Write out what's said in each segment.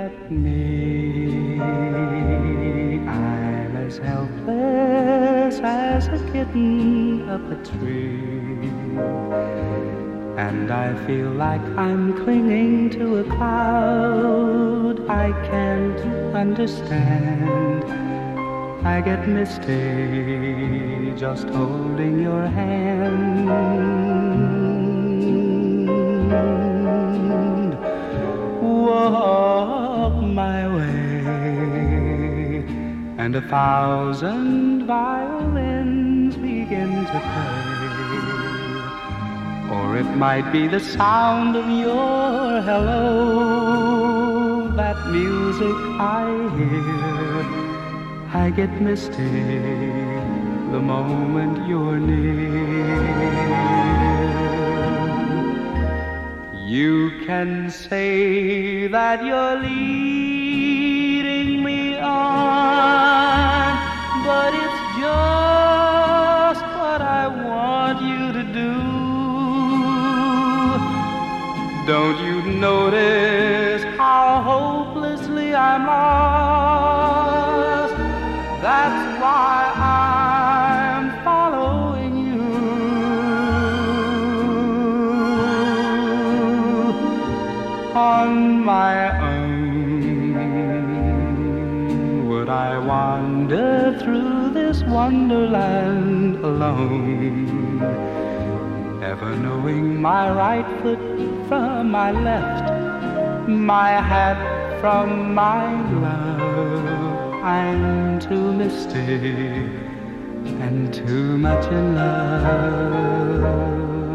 at me. I'm as helpless as a kitten up a tree, and I feel like I'm clinging to a cloud I can't understand. I get misty just holding your hand. Walk my way, and 1,000 violins begin to play. Or it might be the sound of your hello, that music I hear. I get misty the moment you're near. You can say that you're leading me on, but it's just what I want you to do. Don't you notice how hopelessly I'm lost? That's why I'm following you. On my own, would I wander through this wonderland alone, never knowing my right foot from my left, my hat from my glove? I'm too misty and too much in love.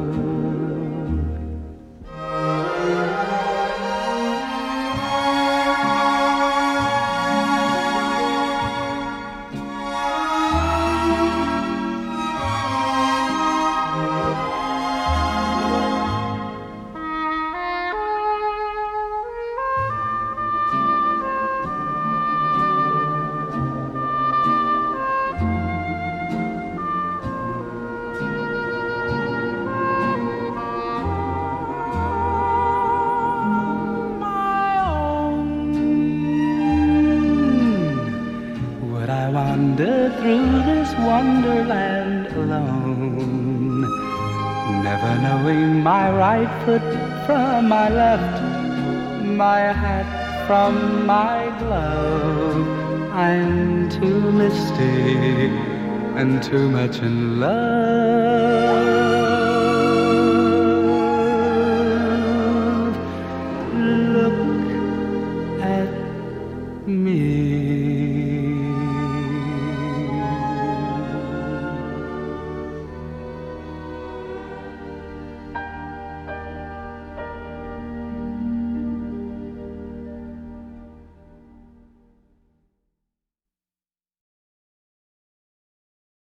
Wander through this wonderland alone, never knowing my right foot from my left, my hat from my glove. I'm too misty and too much in love.